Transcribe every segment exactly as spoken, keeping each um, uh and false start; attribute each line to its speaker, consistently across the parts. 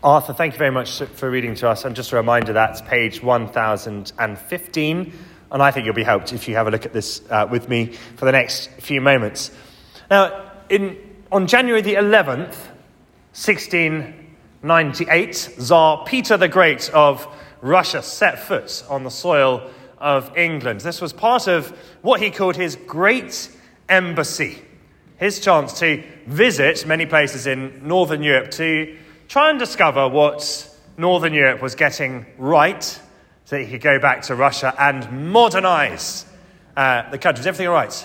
Speaker 1: Arthur, thank you very much for reading to us. And just a reminder, that's page one thousand fifteen. And I think you'll be helped if you have a look at this uh, with me for the next few moments. Now, in, on January the eleventh, sixteen ninety-eight, Tsar Peter the Great of Russia set foot on the soil of England. This was part of what he called his Great Embassy, his chance to visit many places in Northern Europe to try and discover what Northern Europe was getting right so that he could go back to Russia and modernise uh, the country. Is everything all right?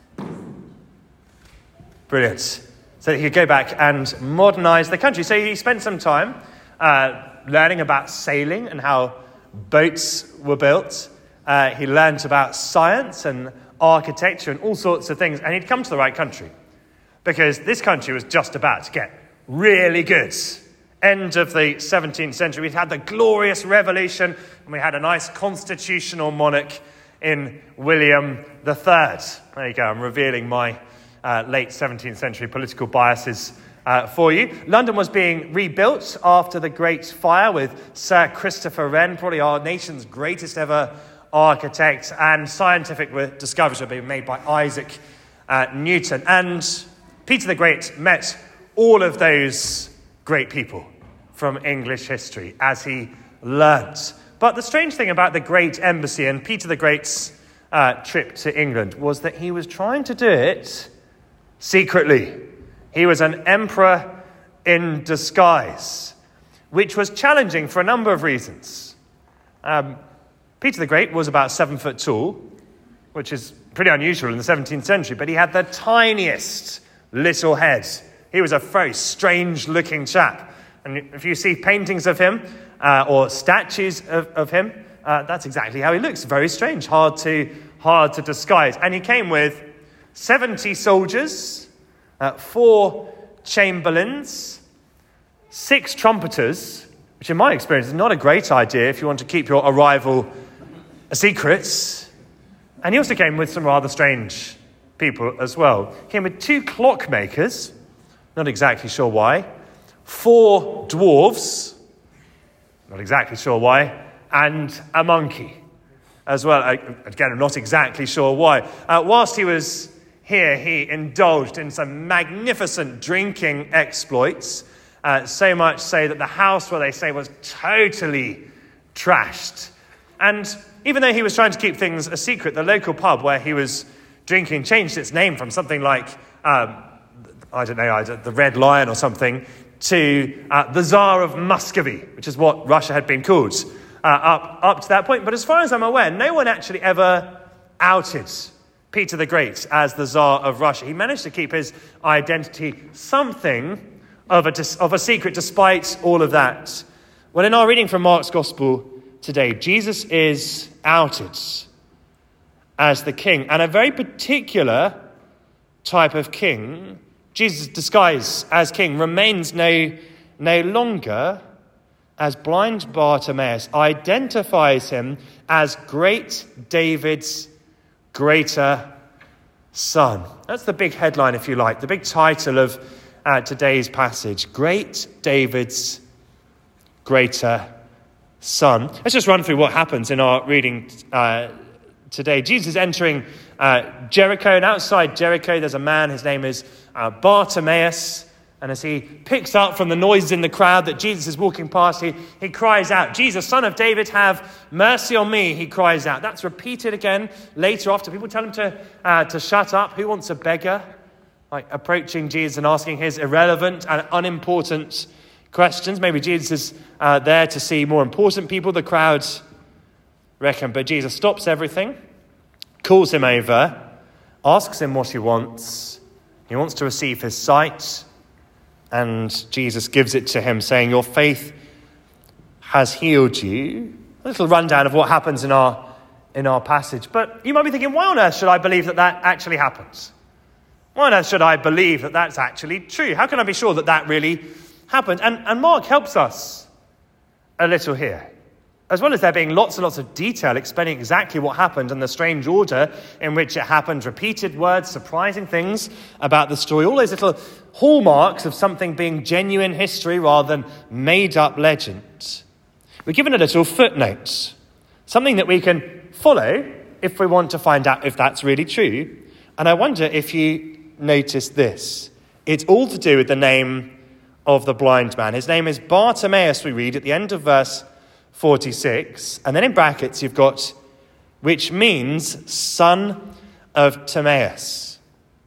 Speaker 1: Brilliant. So that he could go back and modernise the country. So he spent some time uh, learning about sailing and how boats were built. Uh, he learned about science and architecture and all sorts of things. And he'd come to the right country because this country was just about to get really good. End of the seventeenth century, we'd had the glorious revolution and we had a nice constitutional monarch in William the Third. There you go, I'm revealing my uh, late seventeenth century political biases uh, for you. London was being rebuilt after the Great Fire with Sir Christopher Wren, probably our nation's greatest ever architect, and scientific discoveries were being made by Isaac uh, Newton. And Peter the Great met all of those great people from English history as he learnt. But the strange thing about the Great Embassy and Peter the Great's uh, trip to England was that he was trying to do it secretly. He was an emperor in disguise, which was challenging for a number of reasons. Um, Peter the Great was about seven foot tall, which is pretty unusual in the seventeenth century, but he had the tiniest little head. He was a very strange-looking chap. And if you see paintings of him uh, or statues of, of him, uh, that's exactly how he looks. Very strange, hard to hard to disguise. And he came with seventy soldiers, uh, four chamberlains, six trumpeters, which in my experience is not a great idea if you want to keep your arrival a secret. And he also came with some rather strange people as well. He came with two clockmakers, not exactly sure why, four dwarves, not exactly sure why, and a monkey as well. Again, I'm not exactly sure why. Uh, whilst he was here, he indulged in some magnificent drinking exploits, uh, so much so that the house where they stayed was totally trashed. And even though he was trying to keep things a secret, the local pub where he was drinking changed its name from something like, um, I don't know, the Red Lion or something, to uh, the Tsar of Muscovy, which is what Russia had been called uh, up, up to that point. But as far as I'm aware, no one actually ever outed Peter the Great as the Tsar of Russia. He managed to keep his identity something of a, of a secret despite all of that. Well, in our reading from Mark's Gospel today, Jesus is outed as the king, and a very particular type of king. Jesus' disguise as king remains no, no longer, as blind Bartimaeus identifies him as great David's greater son. That's the big headline, if you like, the big title of uh, today's passage, Great David's greater son. Let's just run through what happens in our reading uh, today. Jesus is entering uh, Jericho, and outside Jericho there's a man, his name is uh, Bartimaeus, and as he picks up from the noises in the crowd that Jesus is walking past, he, he cries out, "Jesus, Son of David, have mercy on me," he cries out. That's repeated again later after people tell him to, uh, to shut up. Who wants a beggar? Like approaching Jesus and asking his irrelevant and unimportant questions. Maybe Jesus is uh, there to see more important people, the crowds reckon. But Jesus stops everything, calls him over, asks him what he wants. He wants to receive his sight, and Jesus gives it to him, saying, "Your faith has healed you." A little rundown of what happens in our in our passage. But you might be thinking, why on earth should I believe that that actually happens? Why on earth should I believe that that's actually true? How can I be sure that that really happened? And, and Mark helps us a little here. as well as there being lots and lots of detail explaining exactly what happened and the strange order in which it happened, repeated words, surprising things about the story, all those little hallmarks of something being genuine history rather than made-up legend. We're given a little footnote, something that we can follow if we want to find out if that's really true. And I wonder if you notice this. It's all to do with the name of the blind man. His name is Bartimaeus, we read at the end of verse forty-six. And then in brackets you've got, which means son of Timaeus.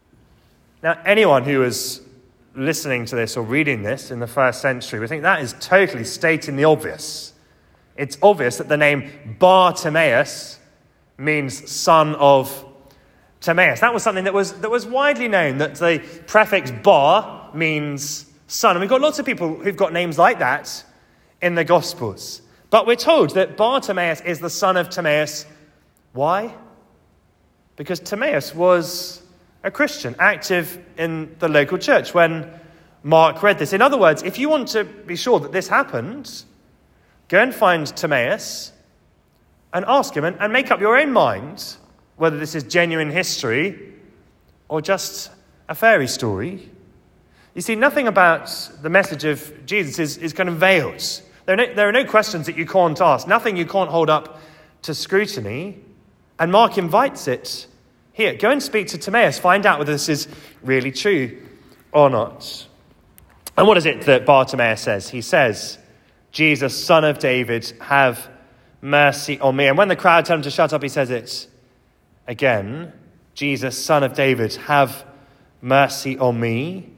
Speaker 1: Now, anyone who was listening to this or reading this in the first century would think that is totally stating the obvious. It's obvious that the name Bartimaeus means son of Timaeus. That was something that was that was widely known, that the prefix bar means son. And we've got lots of people who've got names like that in the Gospels. But we're told that Bartimaeus is the son of Timaeus. Why? Because Timaeus was a Christian, active in the local church when Mark read this. In other words, if you want to be sure that this happened, go and find Timaeus and ask him and, and make up your own mind whether this is genuine history or just a fairy story. You see, nothing about the message of Jesus is, is kind of veiled. There are, no, there are no questions that you can't ask, nothing you can't hold up to scrutiny. And Mark invites it here. Go and speak to Timaeus, find out whether this is really true or not. And what is it that Bartimaeus says? He says, Jesus, son of David, have mercy on me. And when the crowd tell him to shut up, he says it again. Jesus, son of David, have mercy on me.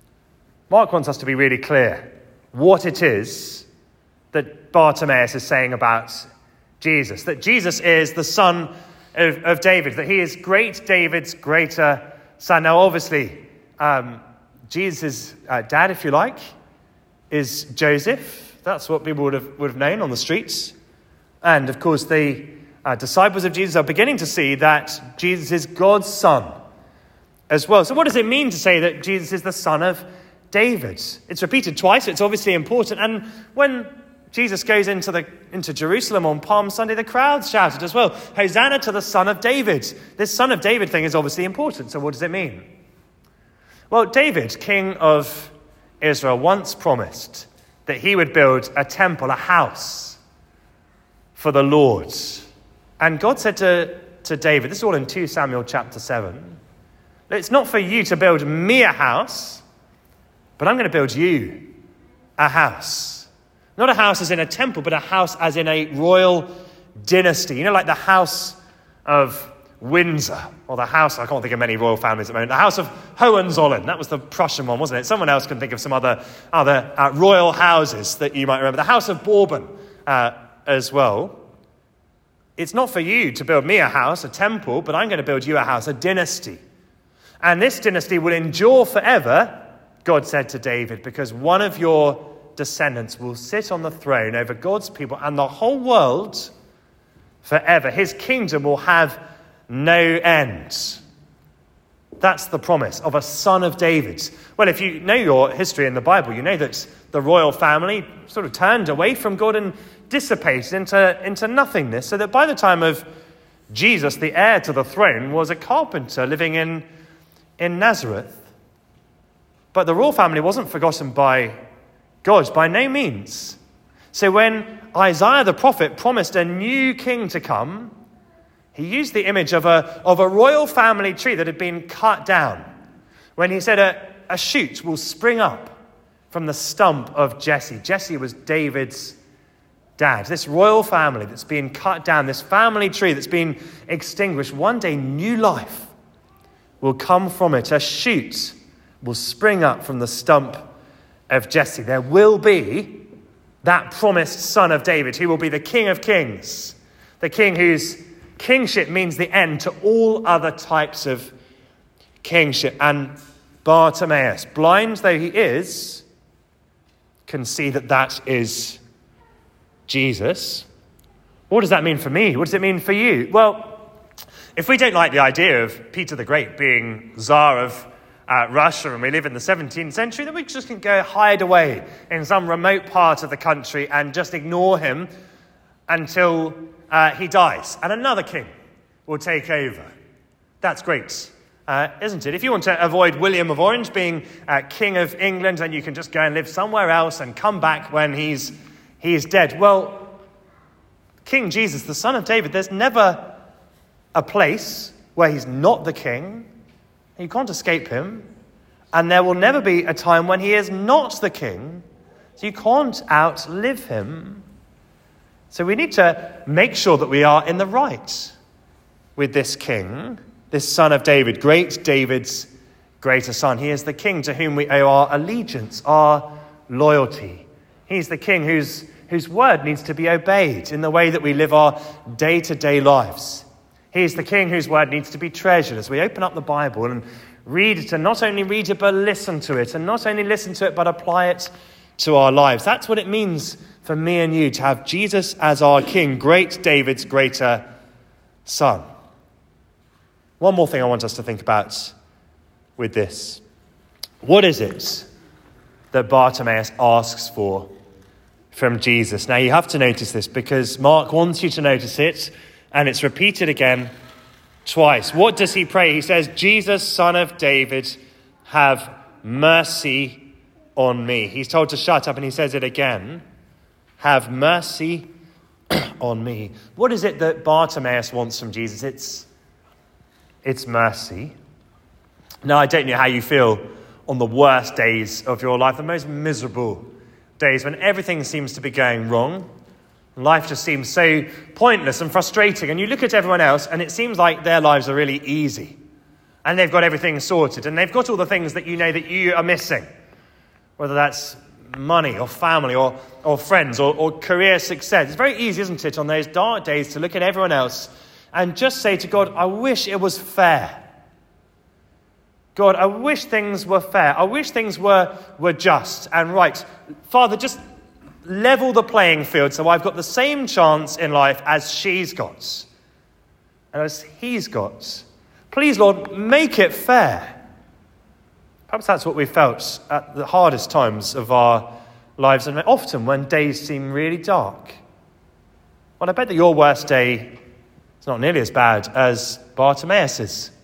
Speaker 1: Mark wants us to be really clear what it is that Bartimaeus is saying about Jesus. That Jesus is the son of, of David, that he is great David's greater son. Now, obviously, um, Jesus' uh, dad, if you like, is Joseph. That's what people would have, would have known on the streets. And, of course, the uh, disciples of Jesus are beginning to see that Jesus is God's son as well. So what does it mean to say that Jesus is the son of David? It's repeated twice. It's obviously important. And when Jesus goes into the into Jerusalem on Palm Sunday, the crowds shouted as well, Hosanna to the son of David. This son of David thing is obviously important. So what does it mean? Well, David, king of Israel, once promised that he would build a temple, a house for the Lord. And God said to, to David, this is all in Second Samuel chapter seven, it's not for you to build me a house, but I'm going to build you a house. Not a house as in a temple, but a house as in a royal dynasty. You know, like the House of Windsor, or the house, I can't think of many royal families at the moment, the House of Hohenzollern. That was the Prussian one, wasn't it? Someone else can think of some other, other uh, royal houses that you might remember. The House of Bourbon uh, as well. It's not for you to build me a house, a temple, but I'm going to build you a house, a dynasty. And this dynasty will endure forever, God said to David, because one of your descendants will sit on the throne over God's people and the whole world forever. His kingdom will have no end. That's the promise of a son of David. Well, if you know your history in the Bible, you know that the royal family sort of turned away from God and dissipated into, into nothingness, so that by the time of Jesus, the heir to the throne was a carpenter living in, in Nazareth. But the royal family wasn't forgotten by God, by no means. So when Isaiah the prophet promised a new king to come, he used the image of a, of a royal family tree that had been cut down. When he said a, a shoot will spring up from the stump of Jesse. Jesse was David's dad. This royal family that's been cut down, this family tree that's been extinguished, one day new life will come from it. A shoot will spring up from the stump of Jesse. There will be that promised son of David who will be the King of Kings, the king whose kingship means the end to all other types of kingship. And Bartimaeus, blind though he is, can see that that is Jesus. What does that mean for me? What does it mean for you? Well, if we don't like the idea of Peter the Great being Tsar of Uh, Russia, and we live in the seventeenth century, then we just can go hide away in some remote part of the country and just ignore him until uh, he dies, and another king will take over. That's great, uh, isn't it? If you want to avoid William of Orange being uh, King of England, then you can just go and live somewhere else and come back when he's he's dead. Well, King Jesus, the Son of David, there's never a place where he's not the king. You can't escape him. And there will never be a time when he is not the king. So you can't outlive him. So we need to make sure that we are in the right with this king, this Son of David, great David's greater son. He is the king to whom we owe our allegiance, our loyalty. He's the king whose, whose word needs to be obeyed in the way that we live our day-to-day lives. He is the king whose word needs to be treasured as we open up the Bible and read it, and not only read it, but listen to it, and not only listen to it, but apply it to our lives. That's what it means for me and you to have Jesus as our king, great David's greater son. One more thing I want us to think about with this. What is it that Bartimaeus asks for from Jesus? Now, you have to notice this because Mark wants you to notice it, and it's repeated again twice. What does he pray? He says, Jesus, Son of David, have mercy on me. He's told to shut up, and he says it again. Have mercy on me. What is it that Bartimaeus wants from Jesus? It's, it's mercy. Now, I don't know how you feel on the worst days of your life, the most miserable days when everything seems to be going wrong. Life just seems so pointless and frustrating. And you look at everyone else and it seems like their lives are really easy. And they've got everything sorted. And they've got all the things that you know that you are missing. Whether that's money or family or, or friends or, or career success. It's very easy, isn't it, on those dark days to look at everyone else and just say to God, I wish it was fair. God, I wish things were fair. I wish things were, were just and right. Father, just level the playing field so I've got the same chance in life as she's got and as he's got. Please, Lord, make it fair. Perhaps that's what we felt at the hardest times of our lives, and often when days seem really dark. Well, I bet that your worst day is not nearly as bad as Bartimaeus's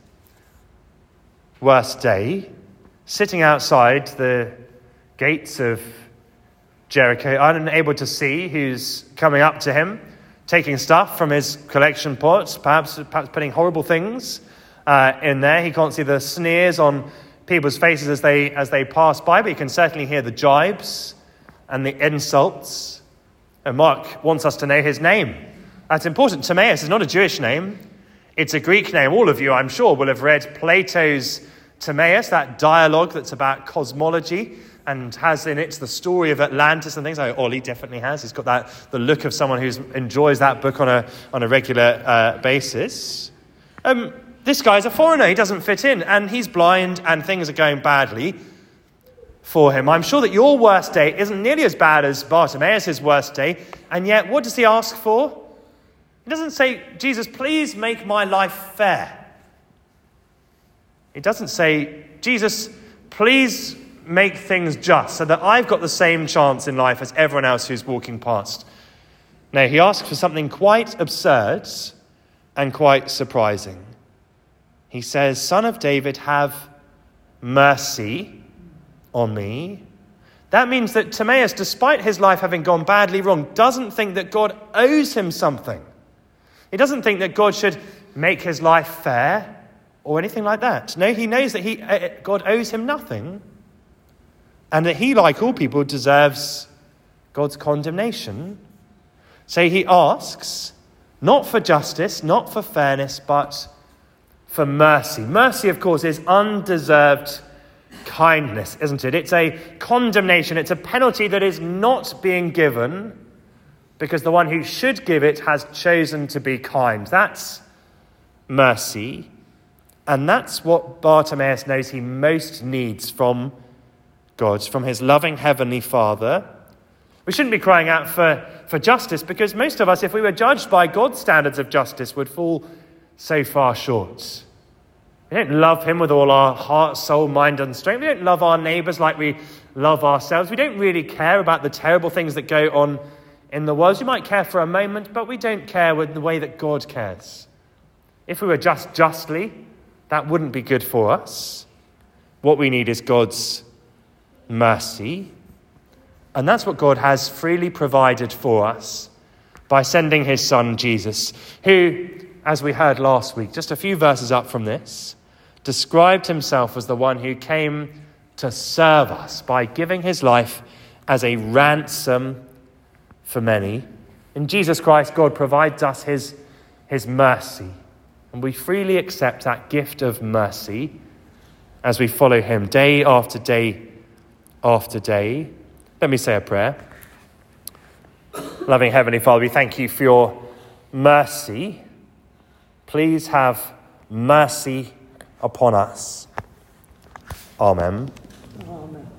Speaker 1: worst day, sitting outside the gates of Jericho, unable to see who's coming up to him, taking stuff from his collection pots, perhaps, perhaps putting horrible things uh, in there. He can't see the sneers on people's faces as they as they pass by, but he can certainly hear the jibes and the insults. And Mark wants us to know his name. That's important. Timaeus is not a Jewish name. It's a Greek name. All of you, I'm sure, will have read Plato's Timaeus, that dialogue that's about cosmology, and has in it the story of Atlantis and things. Like Ollie definitely has. He's got that the look of someone who enjoys that book on a on a regular uh, basis. Um, this guy's a foreigner. He doesn't fit in, and he's blind, and things are going badly for him. I'm sure that your worst day isn't nearly as bad as Bartimaeus' worst day, and yet what does he ask for? He doesn't say, Jesus, please make my life fair. He doesn't say, Jesus, please make things just so that I've got the same chance in life as everyone else who's walking past. No, he asks for something quite absurd and quite surprising. He says, Son of David, have mercy on me. That means that Timaeus, despite his life having gone badly wrong, doesn't think that God owes him something. He doesn't think that God should make his life fair or anything like that. No, he knows that he uh, God owes him nothing, and that he, like all people, deserves God's condemnation. So he asks, not for justice, not for fairness, but for mercy. Mercy, of course, is undeserved kindness, isn't it? It's a condemnation. It's a penalty that is not being given because the one who should give it has chosen to be kind. That's mercy. And that's what Bartimaeus knows he most needs from God, from his loving heavenly Father. We shouldn't be crying out for, for justice, because most of us, if we were judged by God's standards of justice, would fall so far short. We don't love him with all our heart, soul, mind, and strength. We don't love our neighbours like we love ourselves. We don't really care about the terrible things that go on in the world. You might care for a moment, but we don't care with the way that God cares. If we were just justly, that wouldn't be good for us. What we need is God's mercy. And that's what God has freely provided for us by sending his son, Jesus, who, as we heard last week, just a few verses up from this, described himself as the one who came to serve us by giving his life as a ransom for many. In Jesus Christ, God provides us his, his mercy, and we freely accept that gift of mercy as we follow him day after day after day. Let me say a prayer. Loving Heavenly Father, we thank you for your mercy. Please have mercy upon us. Amen.
Speaker 2: Amen.